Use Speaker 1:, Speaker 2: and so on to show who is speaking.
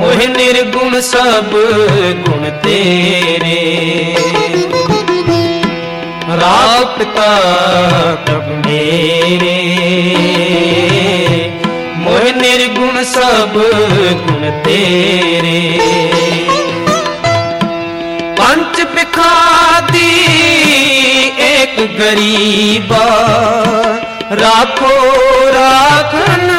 Speaker 1: मोह निर्गुण सब गुण तेरे। राख पिता प्रभु मेरे, मोह निर्गुण सब गुण तेरे। पंच बिखादी एक गरीबा, राखो राखन